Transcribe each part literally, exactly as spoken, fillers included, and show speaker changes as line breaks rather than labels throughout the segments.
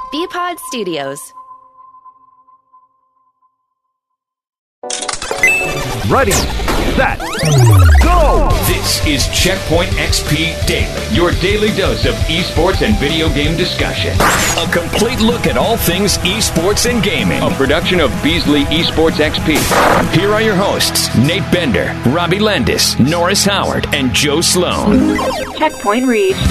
B-Pod Studios.
Ready, set, go!
This is Checkpoint X P Daily, your daily dose of esports and video game discussion. A complete look at all things esports and gaming. A production of Beasley Esports X P. Here are your hosts, Nate Bender, Robbie Landis, Norris Howard, and Joe Sloan.
Checkpoint reached.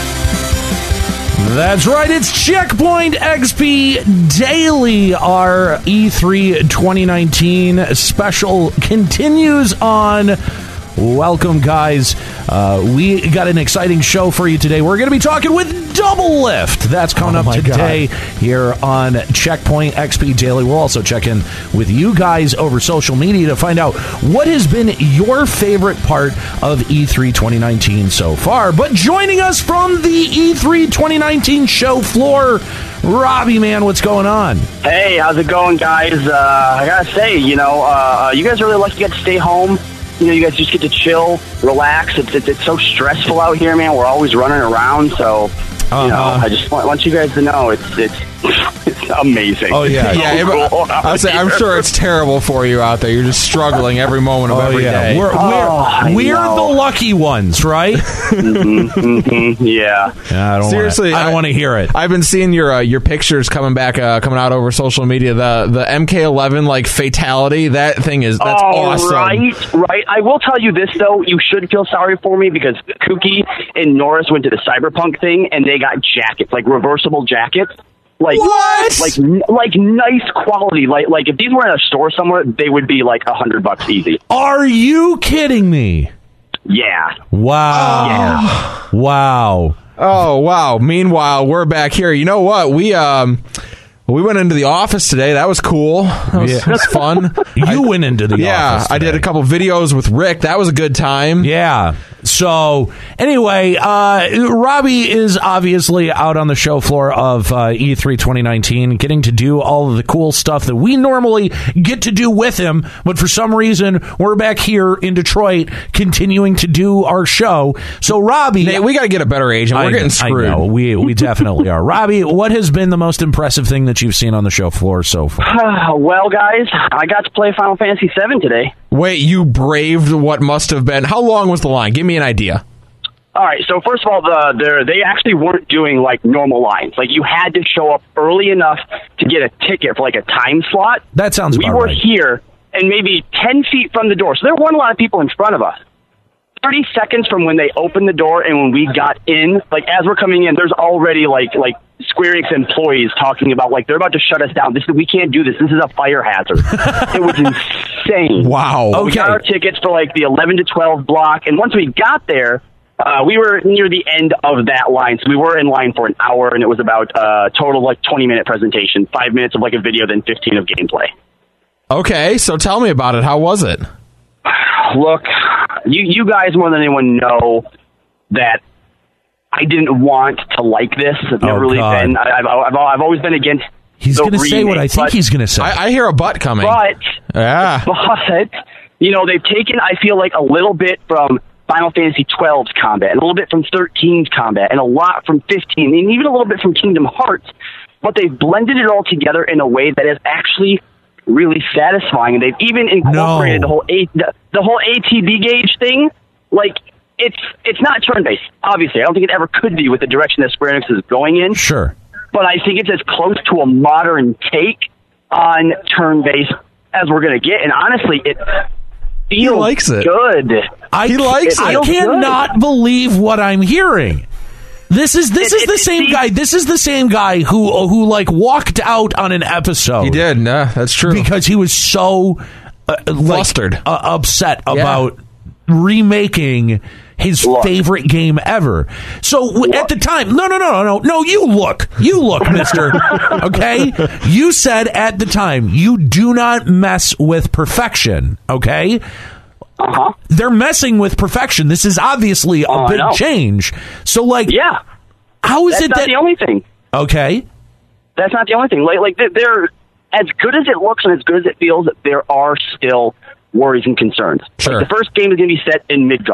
That's right, it's Checkpoint X P Daily. Our E three twenty nineteen special continues on. Welcome, guys. Uh, we got an exciting show for you today. We're going to be talking with Double Lift. That's coming oh up today God. here on Checkpoint X P Daily. We'll also check in with you guys over social media to find out what has been your favorite part of E three twenty nineteen so far. But joining us from the E three twenty nineteen show floor, Robbie, man, what's going on?
Hey, how's it going, guys? Uh, I gotta say, you know, uh, you guys are really lucky to get to stay home. You know, you guys just get to chill, relax. It's, it's, it's so stressful out here, man. We're always running around, so, you uh-huh. know, I just want, want you guys to know it's it's it's amazing.
Oh, yeah. yeah
so cool
I, say, I'm sure it's terrible for you out there. You're just struggling every moment of
oh,
every
yeah.
day.
We're,
oh,
we're, we're the lucky ones, right?
mm-hmm, mm-hmm, yeah.
yeah. I don't
Seriously,
wanna, I don't want to hear it.
I've been seeing your uh, your pictures coming back, uh, coming out over social media. The the M K eleven like fatality. That thing is that's
oh,
awesome.
Right, right. I will tell you this though. You should feel sorry for me because Kookie and Norris went to the Cyberpunk thing and they got jackets, like reversible jackets. Like,
what?
Like, like nice quality. Like, like if these were in a store somewhere, they would be like a hundred bucks easy.
Are you kidding me?
Yeah.
Wow.
Yeah.
Wow.
Oh wow. Meanwhile, we're back here. You know what? We um. We went into the office today. That was cool. That was,
yeah.
that was fun.
You
I,
went into the
yeah,
office. Yeah,
I did a couple videos with Rick. That was a good time.
Yeah. So, anyway, uh, Robbie is obviously out on the show floor of uh, E three twenty nineteen, getting to do all of the cool stuff that we normally get to do with him. But for some reason, we're back here in Detroit continuing to do our show. So, Robbie...
Nate, we got to get a better agent. We're
I,
getting screwed.
I know. We, we definitely are. Robbie, what has been the most impressive thing that you've seen on the show floor so far?
Well, guys, I got to play Final Fantasy seven today.
Wait, you braved what must have been... How long was the line? Give me an idea.
All right, so first of all, the they actually weren't doing, like, normal lines. Like, you had to show up early enough to get a ticket for, like, a time slot.
That sounds about
We were
right.
here, and maybe ten feet from the door. So there weren't a lot of people in front of us. thirty seconds from when they opened the door and when we got in, like, as we're coming in, there's already, like, like Square Enix employees talking about, like, they're about to shut us down. This is, we can't do this. This is a fire hazard. It was insane.
Wow.
Okay. We got
Okay.
our tickets for, like, the eleven to twelve block, and once we got there, uh, we were near the end of that line. So we were in line for an hour, and it was about uh total, like, twenty-minute presentation, five minutes of, like, a video, then fifteen of gameplay.
Okay, so tell me about it. How was it?
Look, you you guys more than anyone know that I didn't want to like this. I've never
Oh,
really
God.
been. I, I've, I've I've always been against.
He's
the
going to say what I
remake,
think
but,
he's going to say.
I, I hear a butt coming.
But
yeah.
but you know they've taken, I feel like, a little bit from Final Fantasy twelve's combat, and a little bit from thirteen's combat, and a lot from fifteen, and even a little bit from Kingdom Hearts. But they've blended it all together in a way that is actually really satisfying, and they've even incorporated
No.
the whole a, the, the whole A T B gauge thing. Like, it's it's not turn-based, obviously. I don't think it ever could be with the direction that Square Enix is going in.
Sure.
But I think it's as close to a modern take on turn-based as we're going to get. And honestly, it feels
likes it.
good.
I
He likes
I
it.
cannot believe what I'm hearing. This is this
It-
is
it-
the
it
same
seems-
guy. This is the same guy who who like walked out on an episode.
He did. No, that's true.
because he was so uh, like,
Flustered.
uh, upset about remaking his
Look.
favorite game ever. So w- at the time, no, no, no, no, no, no. You look, you look, Mister. Okay, you said at the time you do not mess with perfection. Okay.
Uh-huh.
They're messing with perfection. This is obviously a
Oh, I
big
know.
change. So, like,
Yeah.
how is
That's
it
not
that?
the only thing.
Okay,
That's not the only thing. Like, like they're, they're as good as it looks and as good as it feels. There are still worries and concerns.
Sure.
Like, the first game is going to be set in Midgar.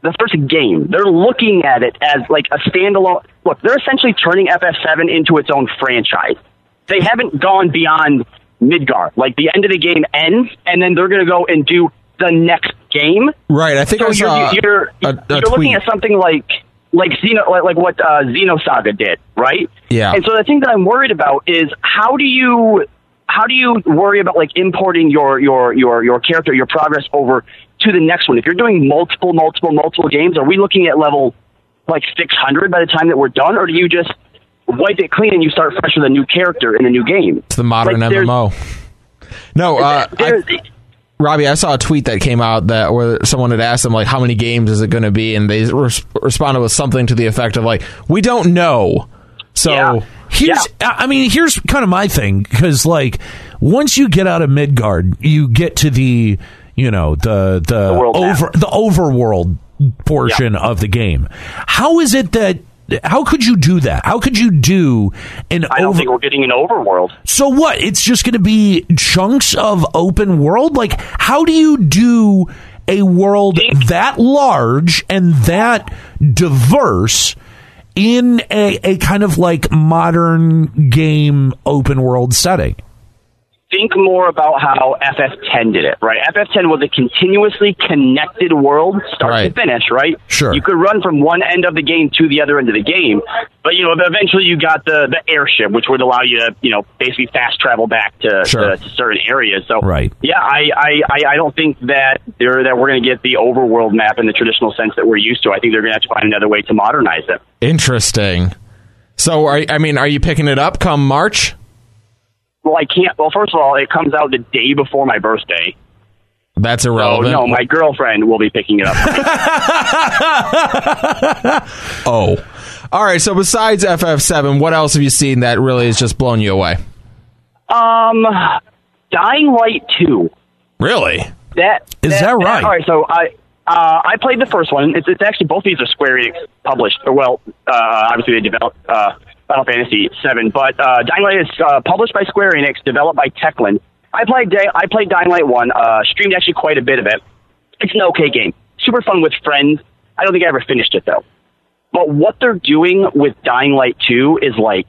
the first game. They're looking at it as like a standalone. Look, they're essentially turning F F seven into its own franchise. They haven't gone beyond Midgar. Like, the end of the game ends, and then they're going to go and do the next game.
Right. I think
so
I saw
you're, you're,
a, a
you're
tweet.
looking at something like like Xeno, like, like what uh, Xenosaga did, right?
Yeah.
And so the thing that I'm worried about is how do you how do you worry about like importing your your your your character, your progress over to the next one? If you're doing multiple, multiple, multiple games, are we looking at level like six hundred by the time that we're done, or do you just wipe it clean and you start fresh with a new character in a new game?
It's the modern
like,
M M O. No, uh, I, Robbie, I saw a tweet that came out that where someone had asked them, like, how many games is it going to be? And they res- responded with something to the effect of, like, we don't know. So
yeah.
here's,
yeah.
I mean, here's kind of my thing, because, like, once you get out of Midgard, you get to the, you know, the the,
the
over the overworld portion
yeah.
of the game. How is it that? How could you do that? How could you do an
I don't
over-
think we're getting an overworld.
So what? It's just going to be chunks of open world? Like, how do you do a world that large and that diverse in a, a kind of like modern game open world setting?
Think more about how F F ten did it, right? F F ten was a continuously connected world, start
right.
to finish, right?
Sure.
You could run from one end of the game to the other end of the game, but, you know, eventually you got the, the airship, which would allow you to, you know, basically fast travel back to,
sure.
to, to certain areas. So,
right.
yeah, I, I, I don't think that they're, that we're going to get the overworld map in the traditional sense that we're used to. I think they're going to have to find another way to modernize it.
Interesting. So, are, I mean, are you picking it up come March?
Well, I can't. Well, first of all, it comes out the day before my birthday.
That's
So,
irrelevant.
no, my girlfriend will be picking it up.
Oh. All right, so besides F F seven, what else have you seen that really has just blown you away?
Um, Dying Light two.
Really?
That
Is that right?
All right, so I uh, I played the first one. It's, it's actually, both of these are Square Enix published. Or, well, uh, obviously they developed uh, Final Fantasy seven, but uh, Dying Light is uh, published by Square Enix, developed by Techland. I played Day- I played Dying Light one, uh, streamed actually quite a bit of it. It's an okay game. Super fun with friends. I don't think I ever finished it, though. But what they're doing with Dying Light two is, like,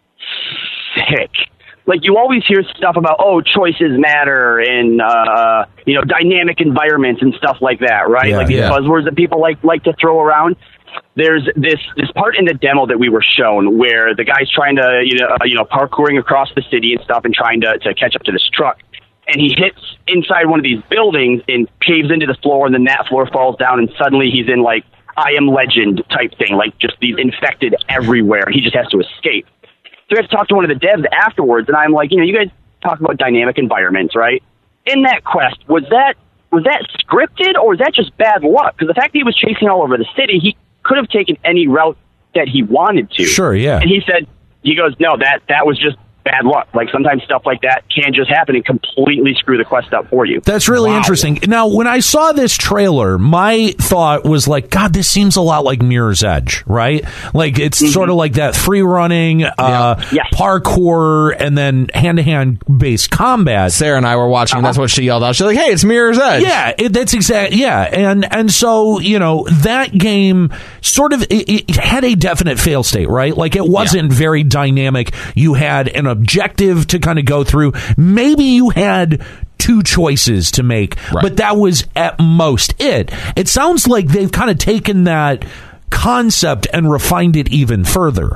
sick. Like, you always hear stuff about, oh, choices matter and, uh, you know, dynamic environments and stuff like that, right?
Yeah,
like these
yeah.
buzzwords that people like like to throw around. There's this this part in the demo that we were shown where the guy's trying to, you know, uh, you know, parkouring across the city and stuff and trying to, to catch up to this truck. And he hits inside one of these buildings and caves into the floor, and then that floor falls down, and suddenly he's in, like, I Am Legend type thing, like just these infected everywhere. He just has to escape. So I have to talk to one of the devs afterwards, and I'm like, you know, you guys talk about dynamic environments, right? In that quest, was that was that scripted, or was that just bad luck? Because the fact that he was chasing all over the city, he could have taken any route that he wanted to.
Sure, yeah.
And he said, he goes, no, that that was just bad luck. Like, sometimes stuff like that can just happen and completely screw the quest up for you.
That's really
Wow.
interesting. Now, when I saw this trailer, my thought was like, God, this seems a lot like Mirror's Edge, right? Like, it's
Mm-hmm.
sort of like that free running, uh,
Yes.
parkour, and then hand to hand based combat.
Sarah and I were watching, and that's what she yelled out. She's like, hey, it's Mirror's Edge.
Yeah, it, that's exact. Yeah, and and so you know that game sort of it, it had a definite fail state, right? Like, it wasn't very dynamic. You had an objective to kind of go through. Maybe you had two choices to make,
Right.
but that was at most it. It sounds like they've kind of taken that concept and refined it even further.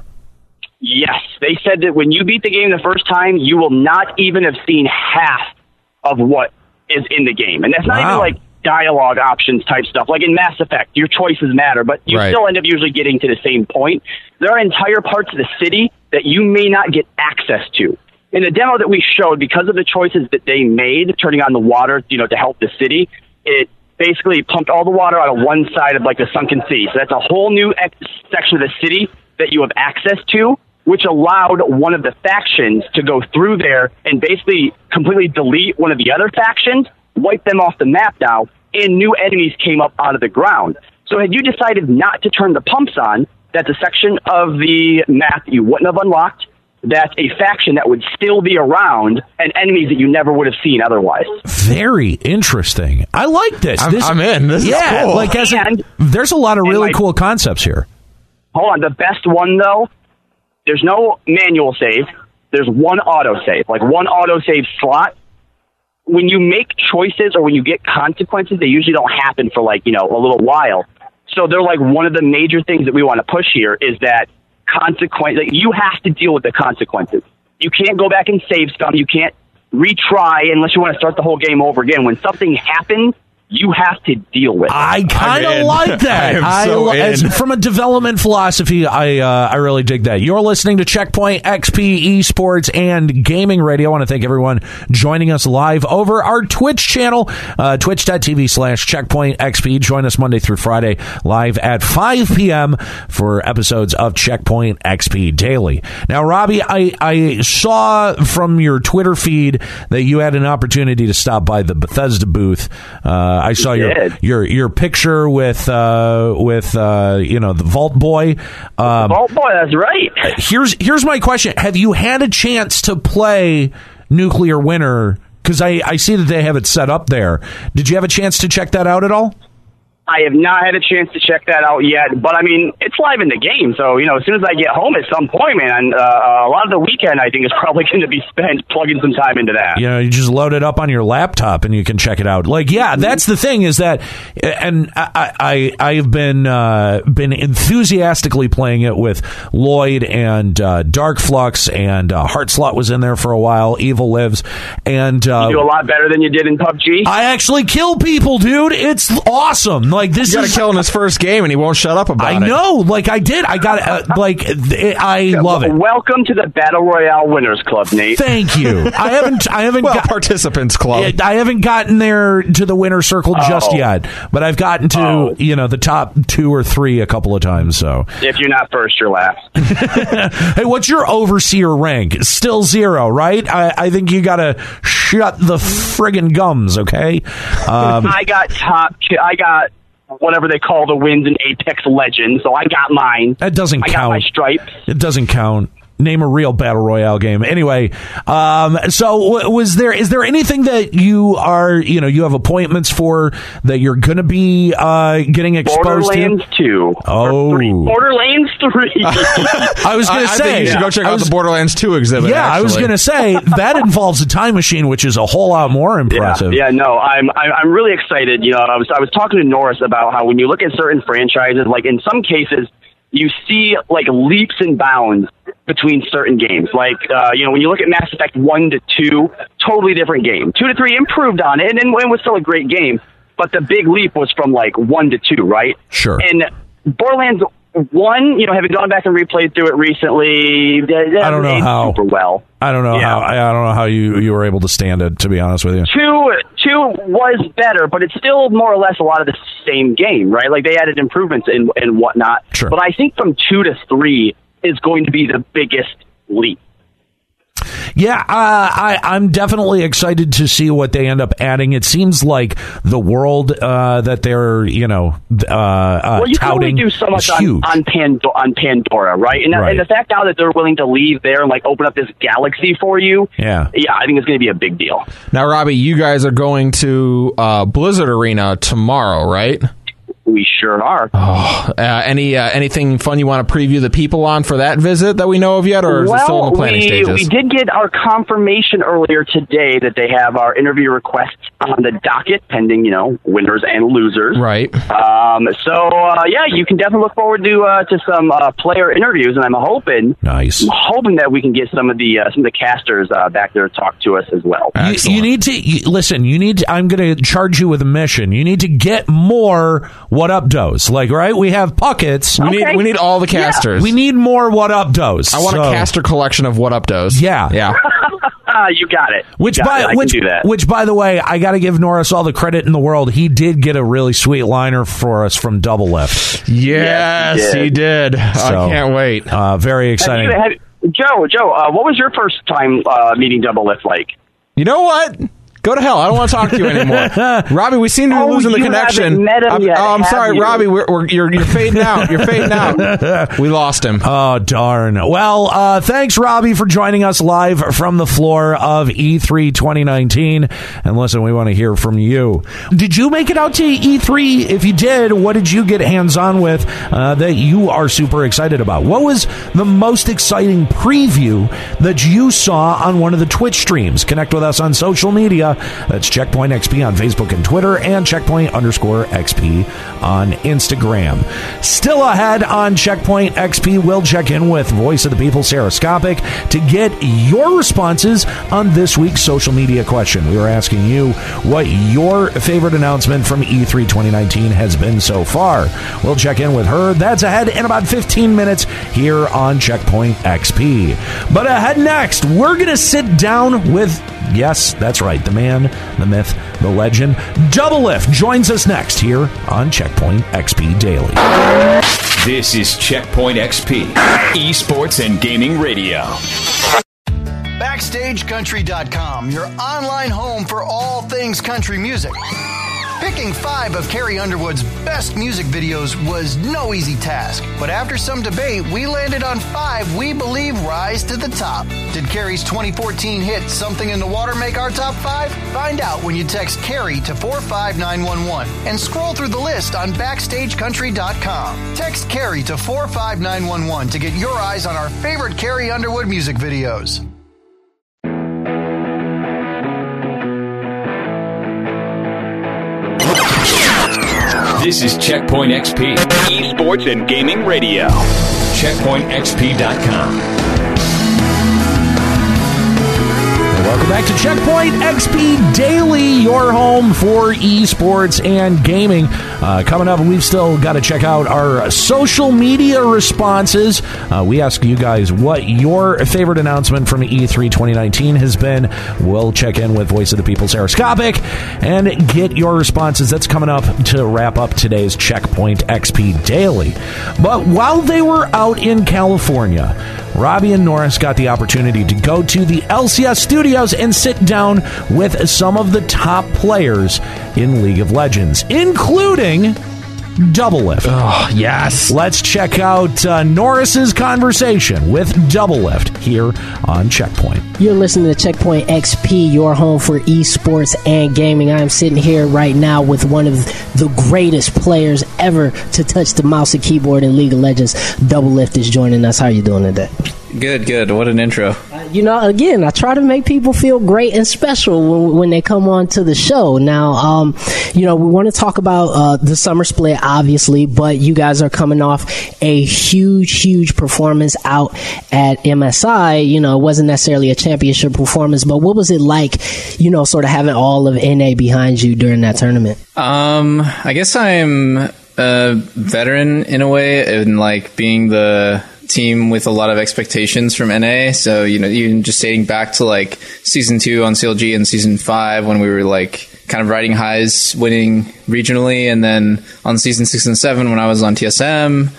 Yes, they said that when you beat the game the first time, you will not even have seen half of what is in the game. And that's not
Wow.
even like dialogue options type stuff. Like in Mass Effect, your choices matter, but you
Right.
still end up usually getting to the same point. There are entire parts of the city that you may not get access to. In the demo that we showed, because of the choices that they made, turning on the water, you know, to help the city, it basically pumped all the water out of one side of like the sunken sea. So that's a whole new ex- section of the city that you have access to, which allowed one of the factions to go through there and basically completely delete one of the other factions, wipe them off the map now, and new enemies came up out of the ground. So had you decided not to turn the pumps on, that's a section of the map you wouldn't have unlocked. that's a faction that would still be around and enemies that you never would have seen otherwise.
Very interesting. I like this.
I'm,
this
I'm in. This
yeah,
is cool.
like as a,
And-
there's a lot of
and
really
my-
cool concepts here.
Hold on, the best one though, there's no manual save. There's one auto save, like one auto save slot. When you make choices or when you get consequences, they usually don't happen for like, you know, a little while. So they're like one of the major things that we want to push here is that consequence. Like, you have to deal with the consequences. You can't go back and save stuff. You can't retry unless you want to start the whole game over again. When something happens, you have to deal with it.
I kind
I'm in.
of like that.
I am so
li- as-
in.
From a development philosophy, I uh, I really dig that. You're listening to Checkpoint X P Esports and Gaming Radio. I want to thank everyone joining us live over our Twitch channel, uh, twitch.tv slash Checkpoint XP. Join us Monday through Friday live at five p.m. for episodes of Checkpoint X P Daily. Now, Robbie, I, I saw from your Twitter feed that you had an opportunity to stop by the Bethesda booth. Uh, I saw your,
did.
your your picture with uh, with uh, you know the Vault Boy. Um,
Oh boy, that's right.
here's here's my question: have you had a chance to play Nuclear Winter? Because I, I see that they have it set up there. Did you have a chance to check that out at all?
I have not had a chance to check that out yet, but I mean, it's live in the game, so, you know, as soon as I get home at some point, man, uh, a lot of the weekend, I think, is probably going to be spent plugging some time into that.
You know, you just load it up on your laptop and you can check it out. Like, yeah, that's the thing is that, and I, I, I've been, uh, been enthusiastically playing it with Lloyd and, uh, Dark Flux, and, uh, Heartslot was in there for a while, Evil Lives, and, uh,
You do a lot better than you did in P U B G.
I actually kill people, dude. It's awesome. Like, this
You got
is.
to kill in his first game, and he won't shut up about
I
it.
know, like I did. I got uh, like it, I love it.
Welcome to the Battle Royale Winners Club, Nate.
Thank you. I haven't. I haven't.
Well,
got,
participants club.
I haven't gotten there to the winner circle just
Oh.
yet, but I've gotten to
Oh.
you know the top two or three a couple of times. So,
If you're not first, you're last.
hey, what's your overseer rank? Still zero, right? I, I think you got to shut the friggin' gums, okay? Um,
I got top. I got whatever they call the wins in Apex Legends, so I got mine.
that doesn't
I got
count.
my stripes.
It doesn't count. Name a real battle royale game. Anyway, um, so w- was there? Is there anything that you are, you know, you have appointments for that you're going to be uh, getting exposed
Borderlands
to?
two.
Oh.
Or three. Borderlands three.
I was going
I,
to
I
say,
think you should go check
I
out
was-
the Borderlands two exhibit.
Yeah, I was
actually.
going to say that involves a time machine, which is a whole lot more impressive.
Yeah, yeah, no, I'm I'm I'm really excited. You know, I was I was talking to Norris about how when you look at certain franchises, like in some cases, you see like leaps and bounds between certain games. Like uh, you know, when you look at Mass Effect one to two, totally different game. Two to three improved on it, and then it was still a great game. But the big leap was from like one to two, right?
Sure.
And Borderlands one, you know, having gone back and replayed through it recently,
I don't know
aged
how.
super well.
I don't know
Yeah.
how. I I don't know how you, you were able to stand it. To be honest with you.
Two, two was better, but it's still more or less a lot of the same game, right? Like they added improvements and and whatnot.
Sure.
But I think from two to three is going to be the biggest leap.
Yeah, uh, I, I'm definitely excited to see what they end up adding. It seems like the world uh, that they're, you know, uh, uh,
Well, you can only
touting
do so much
is
on,
huge.
on, Pando- on Pandora, right? And,
Right.
and the fact now that they're willing to leave there and like open up this galaxy for you,
Yeah.
yeah, I think it's going to be a big deal.
Now, Robbie, you guys are going to uh, Blizzard Arena tomorrow, right?
We sure are.
Uh, any uh, anything fun you want to preview the people on for that visit that we know of yet, or is
well,
it still in the planning
we,
stages?
we did get our confirmation earlier today that they have our interview requests on the docket, pending, you know, winners and losers.
Right.
Um, so, uh, yeah, you can definitely look forward to uh, to some uh, player interviews, and I'm hoping,
Nice.
I'm hoping that we can get some of the uh, some of the casters uh, back there to talk to us as well.
You,
Excellent.
you need to you, listen. You need. To, I'm going to charge you with a mission. You need to get more what up dos. Like, right? We have puckets.
We
Okay.
need we need all the casters.
We need more what up dos.
I want
So-
a caster collection of what up dos.
Yeah.
Yeah.
Ah, you got it.
Which
You got
by
it. I
which
can do that.
which by the way, I got to give Norris all the credit in the world. He did get a really sweet liner for us from Double Lift.
Yes,
Yes, he
he did. I
So,
can't wait.
Uh, very
Have
exciting.
you- have- Joe, Joe, uh, what was your first time uh, meeting Double Lift like?
You know what? Go to hell. I don't want to talk to you anymore. Robbie, we seem to be
Oh,
losing the
you
connection.
haven't met him
I'm,
yet,
oh, I'm
have
sorry,
you?
Robbie. We're, we're, you're, you're fading out. You're fading out. We lost him.
Oh, darn. Well, uh, thanks, Robbie, for joining us live from the floor of E three twenty nineteen. And listen, we want to hear from you. Did you make it out to E three? If you did, what did you get hands-on with uh, that you are super excited about? What was the most exciting preview that you saw on one of the Twitch streams? Connect with us on social media. That's Checkpoint X P on Facebook and Twitter, and Checkpoint underscore X P on Instagram. Still ahead on Checkpoint X P, we'll check in with Voice of the People, Sarah Skopik, to get your responses on this week's social media question. We were asking you what your favorite announcement from E three twenty nineteen has been so far. We'll check in with her. That's ahead in about fifteen minutes here on Checkpoint X P. But ahead next, we're going to sit down with, yes, that's right, the man, the myth, the legend, Doublelift joins us next here on Checkpoint X P Daily.
This is Checkpoint X P, esports and gaming radio.
Backstage Country dot com, your online home for all things country music. Picking five of Carrie Underwood's best music videos was no easy task, but after some debate, we landed on five we believe rise to the top. Did Carrie's twenty fourteen hit Something in the Water make our top five? Find out when you text Carrie to four five nine one one and scroll through the list on Backstage Country dot com. Text Carrie to four five nine one one to get your eyes on our favorite Carrie Underwood music videos.
This is Checkpoint X P, esports and gaming radio. Checkpoint X P dot com.
Welcome back to Checkpoint X P Daily, your home for esports and gaming. Uh, coming up, we've still got to check out our social media responses. Uh, we ask you guys what your favorite announcement from E three twenty nineteen has been. We'll check in with Voice of the People, Sarah Skopik, and get your responses. That's coming up to wrap up today's Checkpoint X P Daily. But while they were out in California, Robbie and Norris got the opportunity to go to the L C S studios and sit down with some of the top players in League of Legends, including Doublelift.
Oh, yes.
Let's check out uh, Norris's conversation with Doublelift here on Checkpoint.
You're listening to Checkpoint X P, your home for esports and gaming. I'm sitting here right now with one of the greatest players ever to touch the mouse and keyboard in League of Legends. Doublelift is joining us. How are you doing today?
Good, good. What an intro.
Uh, you know, again, I try to make people feel great and special when, when they come on to the show. Now, um, you know, we want to talk about uh, the summer split, obviously, but you guys are coming off a huge, huge performance out at M S I. You know, it wasn't necessarily a championship performance, but what was it like, you know, sort of having all of N A behind you during that tournament?
Um, I guess I'm a veteran in a way, and like being the team with a lot of expectations from N A. So, you know, even just dating back to like season two on C L G and season five when we were like kind of riding highs, winning regionally, and then on season six and seven when I was on T S M.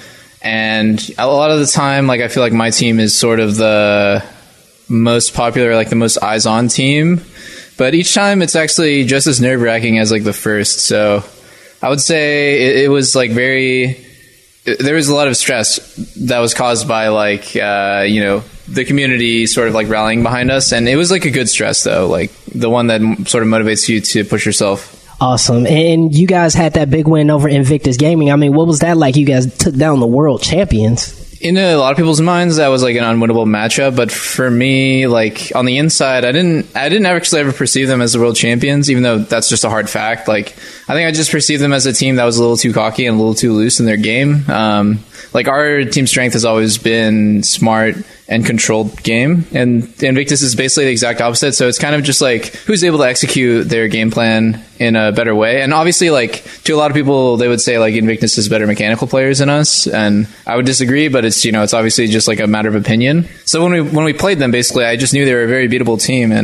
And a lot of the time, like, I feel like my team is sort of the most popular, like the most eyes on team. But each time it's actually just as nerve wracking as like the first. So I would say it, it was like very, there was a lot of stress that was caused by like, uh, you know, the community sort of like rallying behind us. And it was like a good stress though, like the one that sort of motivates you to push yourself.
Awesome. And you guys had that big win over Invictus Gaming. I mean, what was that like? You guys took down the world champions.
In a lot of people's minds, that was like an unwinnable matchup. But for me, like on the inside, I didn't, I didn't actually ever perceive them as the world champions, even though that's just a hard fact. Like, I think I just perceived them as a team that was a little too cocky and a little too loose in their game. Um, like our team strength has always been smart and controlled game, and Invictus is basically the exact opposite. So it's kind of just like who's able to execute their game plan in a better way. And obviously, like to a lot of people, they would say like Invictus is better mechanical players than us, and I would disagree. But it's, you know, it's obviously just like a matter of opinion. So when we when we played them, basically, I just knew they were a very beatable team, and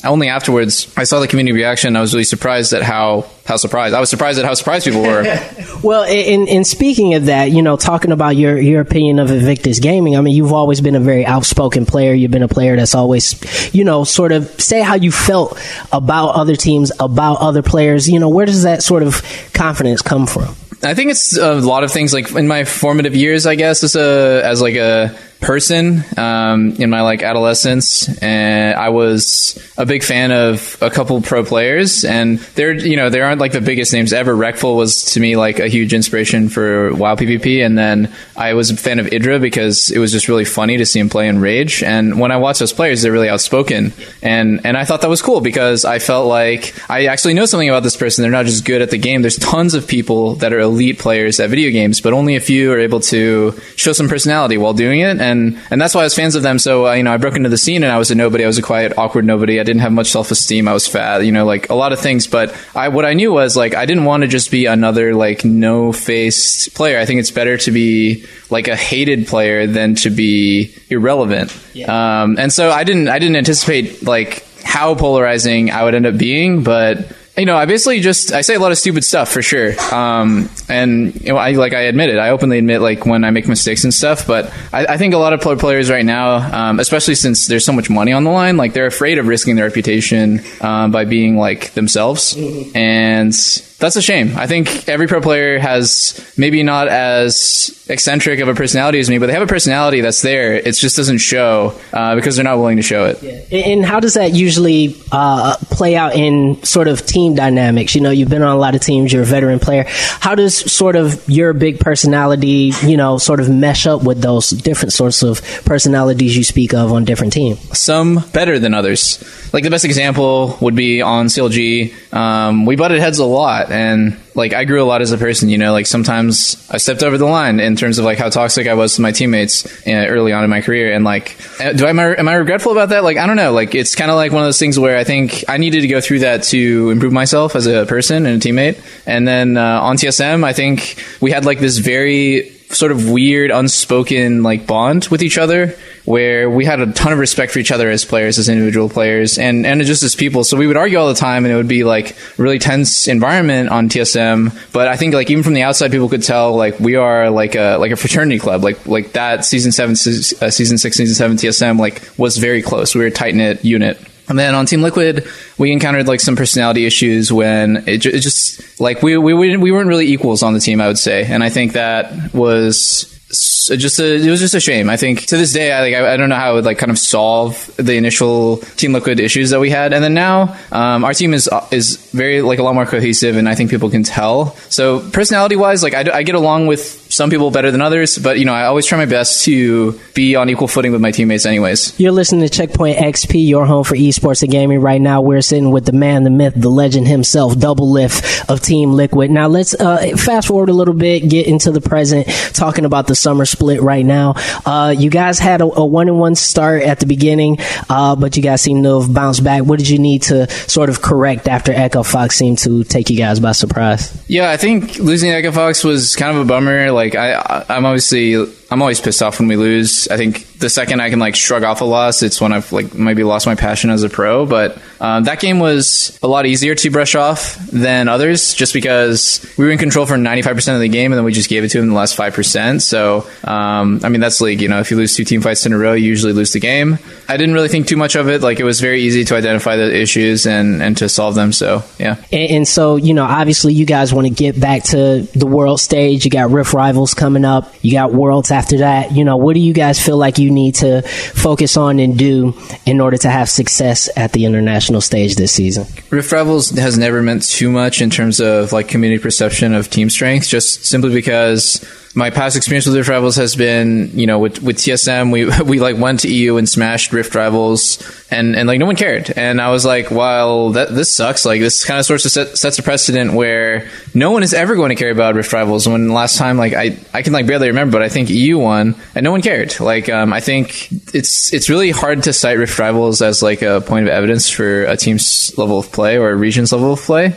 only afterwards I saw the community reaction. I was really surprised at how how surprised I was surprised at how surprised people were.
Well, in, in speaking of that, you know, talking about your, your opinion of Invictus Gaming, I mean, you've always been a very outspoken player. You've been a player that's always, you know, sort of say how you felt about other teams, about other players. You know, where does that sort of confidence come from?
I think it's a lot of things. Like in my formative years, I guess, as a as like a person um, in my like adolescence, and I was a big fan of a couple pro players, and they're you know they aren't like the biggest names ever. Reckful was to me like a huge inspiration for WoW PvP, and then I was a fan of Idra because it was just really funny to see him play in Rage. And when I watch those players, they're really outspoken, and and I thought that was cool because I felt like I actually know something about this person. They're not just good at the game. There's tons of people that are elite players at video games, but only a few are able to show some personality while doing it. And and that's why I was fans of them. So uh, you know, I broke into the scene and I was a nobody. I was a quiet, awkward nobody. I didn't have much self-esteem. I was fat. You know, like a lot of things. But I what I knew was like I didn't want to just be another like no-faced player. I think it's better to be like a hated player than to be irrelevant. Yeah. Um, and so I didn't I didn't anticipate like how polarizing I would end up being, but. You know, I basically just, I say a lot of stupid stuff for sure. Um, and, you know, I, like I admit it, I openly admit like when I make mistakes and stuff, but I, I think a lot of pro players right now, um, especially since there's so much money on the line, like they're afraid of risking their reputation, um, by being like themselves. Mm-hmm. And that's a shame. I think every pro player has maybe not as eccentric of a personality as me, but they have a personality that's there. It just doesn't show, uh, because they're not willing to show it.
Yeah. And how does that usually, uh, play out in sort of team dynamics? You know, you've been on a lot of teams, you're a veteran player. How does sort of your big personality, you know, sort of mesh up with those different sorts of personalities you speak of on different teams?
Some better than others. Like the best example would be on C L G. Um, we butted heads a lot, and like I grew a lot as a person, you know, like sometimes I stepped over the line in terms of like how toxic I was to my teammates uh, early on in my career. And like, do I, am I, am I regretful about that? Like, I don't know. Like, it's kind of like one of those things where I think I needed to go through that to improve myself as a person and a teammate. And then uh, on T S M, I think we had like this very sort of weird, unspoken like bond with each other, where we had a ton of respect for each other as players, as individual players, and, and just as people. So we would argue all the time, and it would be like a really tense environment on T S M. But I think like even from the outside, people could tell like we are like a like a fraternity club. Like like that season seven, uh, season six, season seven T S M like was very close. We were a tight knit unit. And then on Team Liquid, we encountered like some personality issues when it, it just like we we we weren't really equals on the team, I would say, and I think that was. Just a, it was just a shame. I think to this day, I like I, I don't know how it would like kind of solve the initial Team Liquid issues that we had, and then now um, our team is is very like a lot more cohesive, and I think people can tell. So personality wise, like I, I get along with some people better than others, but you know I always try my best to be on equal footing with my teammates. Anyways,
you're listening to Checkpoint X P, your home for esports and gaming. Right now, we're sitting with the man, the myth, the legend himself, Double Lift of Team Liquid. Now let's uh, fast forward a little bit, get into the present, talking about the summer split right now. Uh, you guys had a, a one and one start at the beginning, uh, but you guys seem to have bounced back. What did you need to sort of correct after Echo Fox seemed to take you guys by surprise?
Yeah, I think losing Echo Fox was kind of a bummer. Like I, I'm obviously, I'm always pissed off when we lose. I think the second I can like shrug off a loss, it's when I've like maybe lost my passion as a pro. But um, that game was a lot easier to brush off than others, just because we were in control for ninety-five percent of the game, and then we just gave it to them in the last five percent. So, um, I mean, that's league. You know, if you lose two team fights in a row, you usually lose the game. I didn't really think too much of it. Like, it was very easy to identify the issues and, and to solve them. So, yeah.
And, and so, you know, obviously you guys want to get back to the world stage. You got Rift Rivals coming up. You got Worlds after that. You know, what do you guys feel like you need to focus on and do in order to have success at the international stage this season?
Rift Rivals has never meant too much in terms of like community perception of team strength, just simply because my past experience with Rift Rivals has been, you know, with, with T S M, we we like went to E U and smashed Rift Rivals, and, and like no one cared. And I was like, well, that this sucks. Like this kind of sort of set, sets a precedent where no one is ever going to care about Rift Rivals. When last time, like I, I can like barely remember, but I think E U won and no one cared. Like um, I think it's it's really hard to cite Rift Rivals as like a point of evidence for a team's level of play or a region's level of play.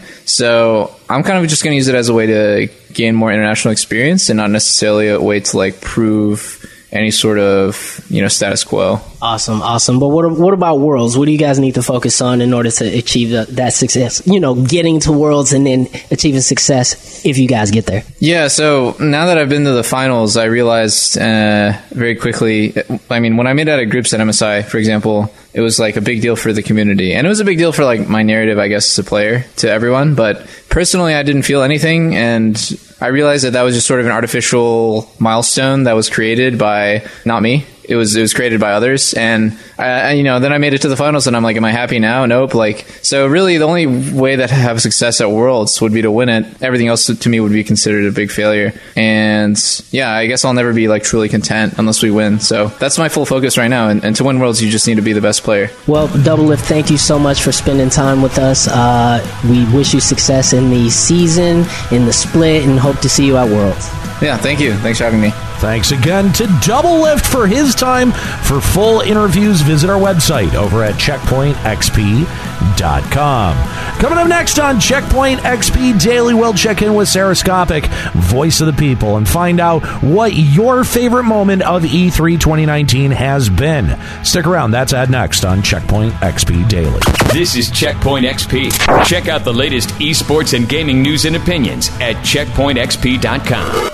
So I'm kind of just going to use it as a way to gain more international experience and not necessarily a way to like prove any sort of, you know, status quo.
Awesome, awesome. But what what about Worlds? What do you guys need to focus on in order to achieve the, that success? You know, getting to Worlds and then achieving success if you guys get there.
Yeah, so now that I've been to the finals, I realized uh, very quickly, I mean, when I made out of groups at M S I, for example, it was like a big deal for the community. And it was a big deal for like my narrative, I guess, as a player to everyone. But personally, I didn't feel anything. And I realized that that was just sort of an artificial milestone that was created by not me. It was it was created by others, and uh, you know. Then I made it to the finals, and I'm like, "Am I happy now?" Nope. Like, so really, the only way that I have success at Worlds would be to win it. Everything else to me would be considered a big failure. And yeah, I guess I'll never be like truly content unless we win. So that's my full focus right now. And, and to win Worlds, you just need to be the best player.
Well, Doublelift, thank you so much for spending time with us. Uh, we wish you success in the season, in the split, and hope to see you at Worlds.
Yeah, thank you. Thanks for having me.
Thanks again to Doublelift for his time. For full interviews, visit our website over at checkpoint x p dot com. Coming up next on Checkpoint X P Daily, we'll check in with Sarah Skopic, voice of the people, and find out what your favorite moment of E three twenty nineteen has been. Stick around. That's ahead next on Checkpoint X P Daily.
This is Checkpoint X P. Check out the latest esports and gaming news and opinions at checkpoint x p dot com.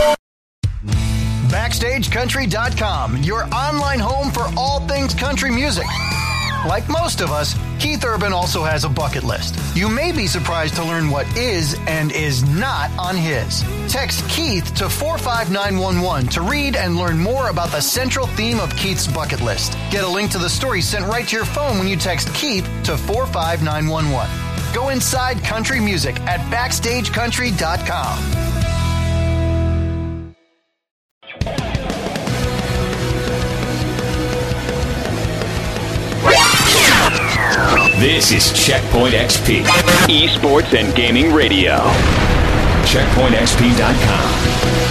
Backstage Country dot com, your online home for all things country music. Like most of us, Keith Urban also has a bucket list. You may be surprised to learn what is and is not on his. Text Keith to four five nine one one to read and learn more about the central theme of Keith's bucket list. Get a link to the story sent right to your phone when you text Keith to four five nine one one. Go inside country music at backstage country dot com.
This is Checkpoint X P, esports and gaming radio. checkpoint x p dot com.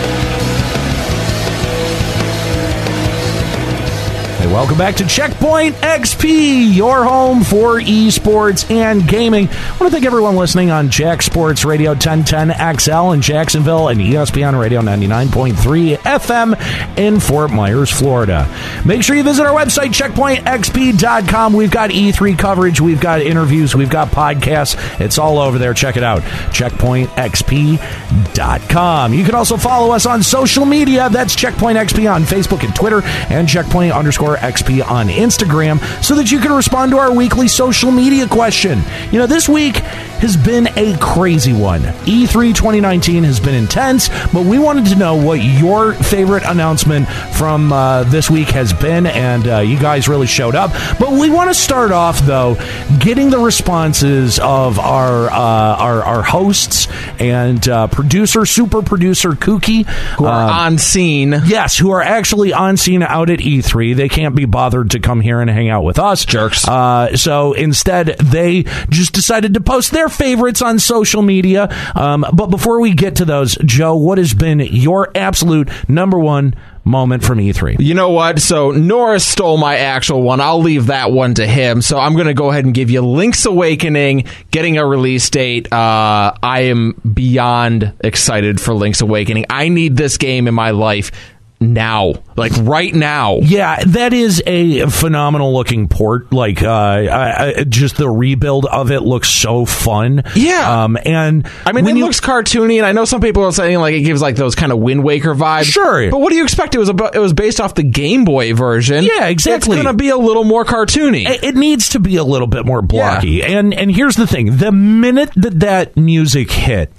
Hey, welcome back to Checkpoint X P, your home for esports and gaming. I want to thank everyone listening on Jack Sports Radio ten ten X L in Jacksonville and E S P N Radio ninety-nine point three F M in Fort Myers, Florida. Make sure you visit our website, checkpoint x p dot com. We've got E three coverage, we've got interviews, we've got podcasts. It's all over there. Check it out, checkpoint x p dot com. You can also follow us on social media. That's Checkpoint X P on Facebook and Twitter, and Checkpoint underscore X P on Instagram, so that you can respond to our weekly social media question. You know, this week has been a crazy one. E three twenty nineteen has been intense, but we wanted to know what your favorite announcement from uh, this week has been, and uh, you guys really showed up. But we want to start off, though, getting the responses of our uh, our, our hosts and uh, producer, super producer Kooky,
who are
uh,
on scene.
Yes, who are actually on scene out at E three. They can't be bothered to come here and hang out with us.
Jerks.
Uh, so instead, they just decided to post their favorites on social media. Um, but before we get to those, Joe, what has been your absolute number one moment from E three?
You know what? So Norris stole my actual one. I'll leave that one to him. So I'm going to go ahead and give you Link's Awakening getting a release date. Uh, I am beyond excited for Link's Awakening. I need this game in my life now, like right now.
Yeah, that is a phenomenal looking port. Like, uh, I, I, just the rebuild of it looks so fun.
Yeah,
um, and
I mean, it
you,
looks cartoony, and I know some people are saying like it gives like those kind of Wind Waker vibes.
Sure,
but what do you expect? It was about, it was based off the Game Boy version.
Yeah, exactly.
It's going to be a little more cartoony.
It, it needs to be a little bit more blocky. Yeah. And and here's the thing: the minute that that music hit,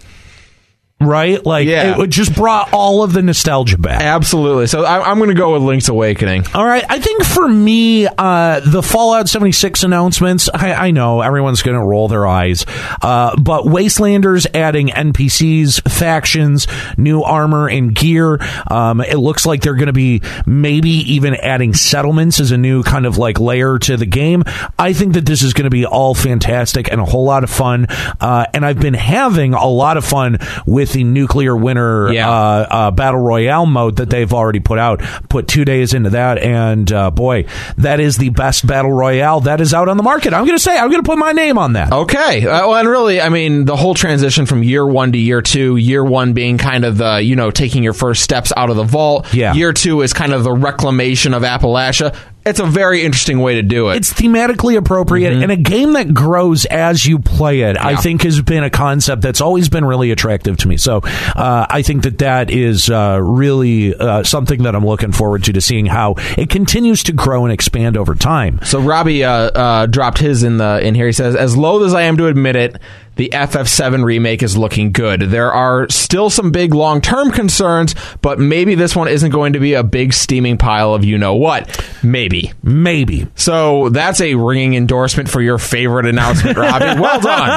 right? Like, yeah. It just brought all of the nostalgia back.
Absolutely. So I, I'm going to go with Link's Awakening.
All right. I think for me, uh, the Fallout seventy-six announcements, I, I know everyone's going to roll their eyes, uh, but Wastelanders adding N P Cs, factions, new armor and gear. Um, it looks like they're going to be maybe even adding settlements as a new kind of like layer to the game. I think that this is going to be all fantastic and a whole lot of fun. Uh, and I've been having a lot of fun with with the nuclear winter
Yeah.
uh, uh, battle royale mode that they've already put out. Put two days into that, and uh, boy, that is the best battle royale that is out on the market. I'm going to say, I'm going to put my name on that.
Okay. Uh, well, and really, I mean, the whole transition from year one to year two, year one being kind of the, you know, taking your first steps out of the vault.
Yeah.
Year two is kind of the reclamation of Appalachia. It's a very interesting way to do it.
It's thematically appropriate,
Mm-hmm.
and a game that grows as you play it, I think, has been a concept that's always been really attractive to me. So uh, I think that that is uh, really uh, something that I'm looking forward to, to seeing how it continues to grow and expand over time.
So Robbie uh, uh, dropped his in the in here. He says, as loath as I am to admit it, the F F seven remake is looking good. There are still some big long-term concerns, but maybe this one isn't going to be a big steaming pile of you-know-what. Maybe.
Maybe.
So that's a ringing endorsement for your favorite announcement, Robbie. Well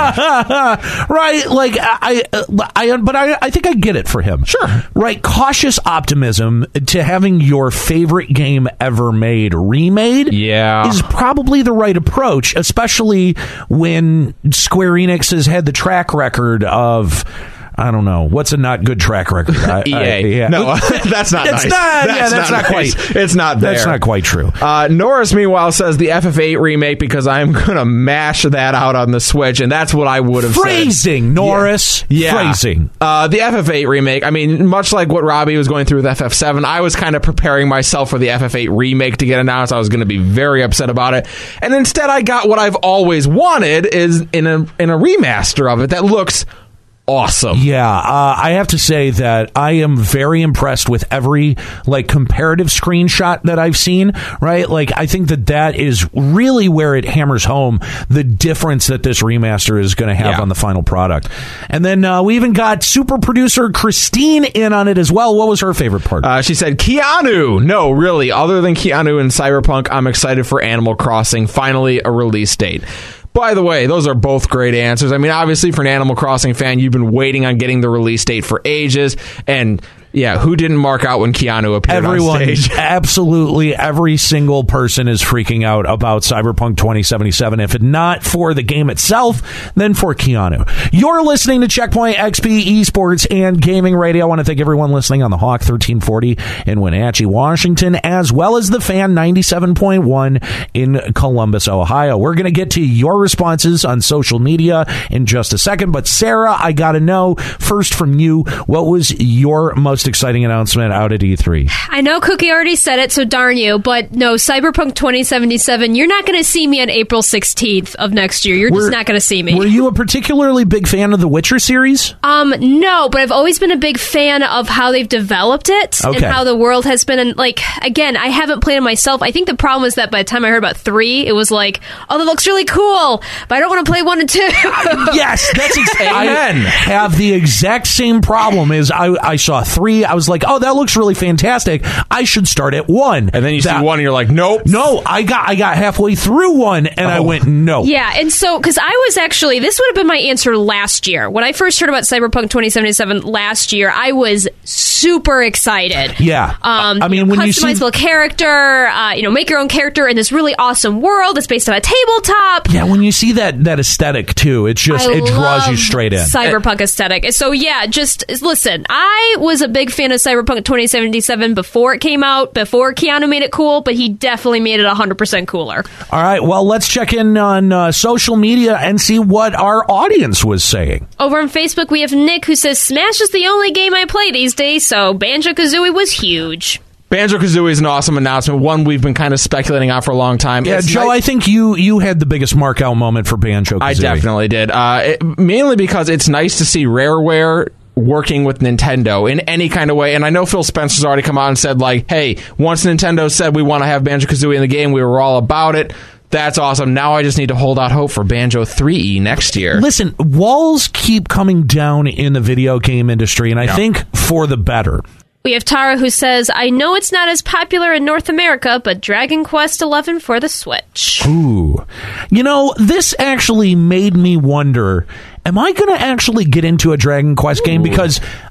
done.
Right, like, I, I, I but I, I think I get it for him.
Sure.
Right, cautious optimism to having your favorite game ever made remade
Yeah.
is probably the right approach, especially when Square Enix has had the track record of, I don't know, what's a not good track record? I,
E A.
I, yeah.
No, that's not
It's
nice.
not, yeah, that's not
nice.
quite.
It's not there.
That's not quite true.
Uh, Norris, meanwhile, says the F F eight remake because I'm going to mash that out on the Switch, and that's what I would have said.
Phrasing, Norris.
Yeah.
Phrasing.
Uh, the F F eight remake, I mean, much like what Robbie was going through with F F seven, I was kind of preparing myself for the F F eight remake to get announced. I was going to be very upset about it. And instead, I got what I've always wanted is in a in a remaster of it that looks awesome.
Yeah, uh, I have to say that I am very impressed with every like comparative screenshot that I've seen, right? Like, I think that that is really where it hammers home the difference that this remaster is going to have
Yeah.
on the final product. And then uh, we even got super producer Christine in on it as well. What was her favorite part?
Uh, she said, Keanu! No, really, other than Keanu and Cyberpunk, I'm excited for Animal Crossing. Finally, a release date. By the way, those are both great answers. I mean, obviously, for an Animal Crossing fan, you've been waiting on getting the release date for ages, and yeah, who didn't mark out when Keanu appeared
Everyone,
on stage?
absolutely every single person is freaking out about Cyberpunk twenty seventy-seven. If not for the game itself, then for Keanu. You're listening to Checkpoint X P Esports and Gaming Radio. I want to thank everyone listening on the Hawk thirteen forty in Wenatchee, Washington, as well as the Fan ninety-seven point one in Columbus, Ohio. We're going to get to your responses on social media in just a second, but Sarah, I got to know first from you, what was your most exciting announcement out at E three?
I know Cookie already said it, so darn you, but no, Cyberpunk twenty seventy-seven, you're not going to see me on April sixteenth of next year. You're
Were-
just not going to see me.
Were you a particularly big fan of the Witcher series?
Um, no, but I've always been a big fan of how they've developed it
Okay.
and how the world has been. And like, again, I haven't played it myself. I think the problem is that by the time I heard about three, it was like, oh, that looks really cool, but I don't want to play one and two.
Yes, that's exactly. I
Amen.
have the exact same problem. Is I I saw three, I was like, oh, that looks really fantastic. I should start at one.
And then you
That-
see one and you're like, nope.
No, I got I got halfway through one and I
Oh.
went no.
Yeah, and so, because I was actually, this would have been my answer last year. When I first heard about Cyberpunk twenty seventy-seven last year, I was super excited.
Yeah.
Um,
I mean,
you know,
when you see-
customizable character, uh, you know, make your own character in this really awesome world that's based on a tabletop.
Yeah, when you see that that aesthetic too, it just
I
it draws you
love
straight in.
Cyberpunk aesthetic. So yeah, just listen. I was a big fan of Cyberpunk twenty seventy-seven before it came out, before Keanu made it cool, but he definitely made it one hundred percent cooler.
All right, well, let's check in on uh, social media and see what our audience was saying.
Over on Facebook, we have Nick who says Smash is the only game I play these days, so Banjo-Kazooie was huge.
Banjo-Kazooie is an awesome announcement, one we've been kind of speculating on for a long time.
Yeah,
It's
Joe,
nice-
I think you you had the biggest mark out moment for Banjo-Kazooie.
I definitely did. Uh, it, mainly because it's nice to see Rareware working with Nintendo in any kind of way. And I know Phil Spencer's already come out and said, like, hey, once Nintendo said we want to have Banjo-Kazooie in the game, we were all about it. That's awesome. Now I just need to hold out hope for Banjo three E next year.
Listen, walls keep coming down in the video game industry, and I
Yeah.
think for the better.
We have Tara who says, I know it's not as popular in North America, but Dragon Quest eleven for the Switch.
Ooh. You know, this actually made me wonder, am I going to actually get into a Dragon Quest game? Because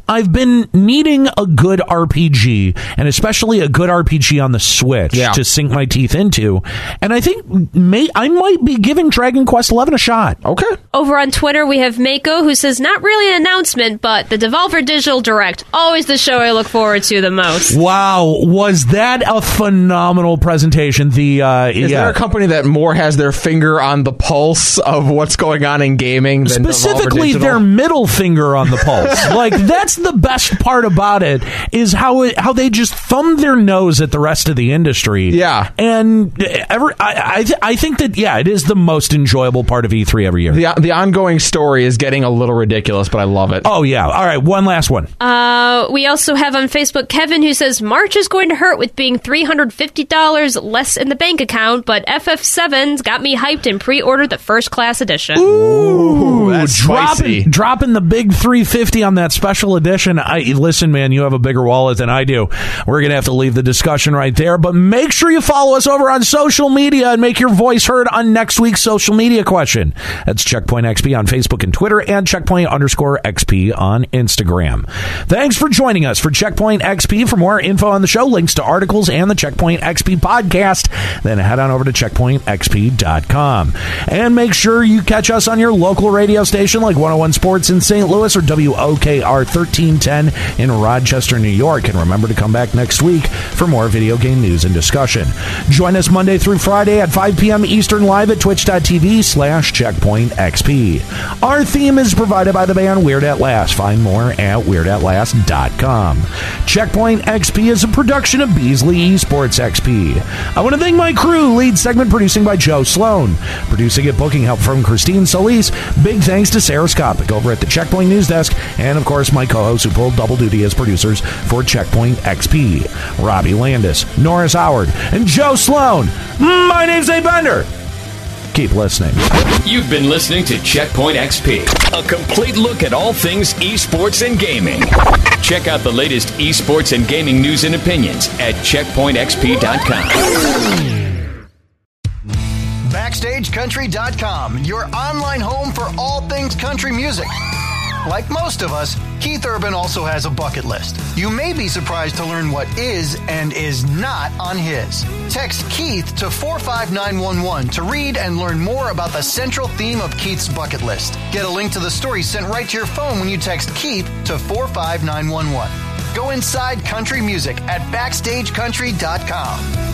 I've been needing a good R P G, and especially a good R P G on the Switch
yeah.
to sink my teeth into. And I think may, I might be giving Dragon Quest eleven a shot.
Okay.
Over on Twitter, we have Mako, who says, not really an announcement, but the Devolver Digital Direct. Always the show I look forward to the most.
Wow. Was that a phenomenal presentation? The uh,
Is
yeah.
there a company that more has their finger on the pulse of what's going on in gaming than
Specifically,
Devolver Digital?
their middle finger on the pulse. Like, that's the best part about it, is how it, how they just thumb their nose at the rest of the industry.
Yeah.
And every, I, I, th- I think that, yeah, it is the most enjoyable part of E three every year.
The, the ongoing story is getting a little ridiculous, but I love it.
Oh, yeah. All right, one last one.
Uh, we also have on Facebook Kevin, who says, March is going to hurt with being three hundred fifty dollars less in the bank account, but F F seven's got me hyped and pre-ordered the first class edition.
Ooh,
that's
dropping,
spicy.
dropping the big three fifty on that special edition. I listen, man, you have a bigger wallet than I do. We're going to have to leave the discussion right there, but make sure you follow us over on social media and make your voice heard on next week's social media question. That's Checkpoint X P on Facebook and Twitter, and Checkpoint underscore X P on Instagram. Thanks for joining us for Checkpoint X P. For more info on the show, links to articles and the Checkpoint X P podcast, then head on over to checkpoint x p dot com. And make sure you catch us on your local radio station like one oh one Sports in Saint Louis or W O K R thirteen ten in Rochester, New York. And remember to come back next week for more video game news and discussion. Join us Monday through Friday at five p.m. Eastern live at twitch.tv slash checkpoint xp. Our theme is provided by the band Weird At Last. Find more at weird at last dot com. Checkpoint X P is a production of Beasley Esports X P. I want to thank my crew, lead segment producing by Joe Sloan. Producing and booking help from Christine Solis. Big thanks to Sarah Skopic over at the Checkpoint News Desk, and of course my co-hosts who pulled double duty as producers for Checkpoint X P. Robbie Landis, Norris Howard, and Joe Sloan. My name's Dave Bender. Keep listening.
You've been listening to Checkpoint X P, a complete look at all things esports and gaming. Check out the latest esports and gaming news and opinions at checkpoint x p dot com.
backstage country dot com, your online home for all things country music. Like most of us, Keith Urban also has a bucket list. You may be surprised to learn what is and is not on his. Text Keith to four five nine one one to read and learn more about the central theme of Keith's bucket list. Get a link to the story sent right to your phone when you text Keith to four five nine one one. Go inside country music at backstage country dot com.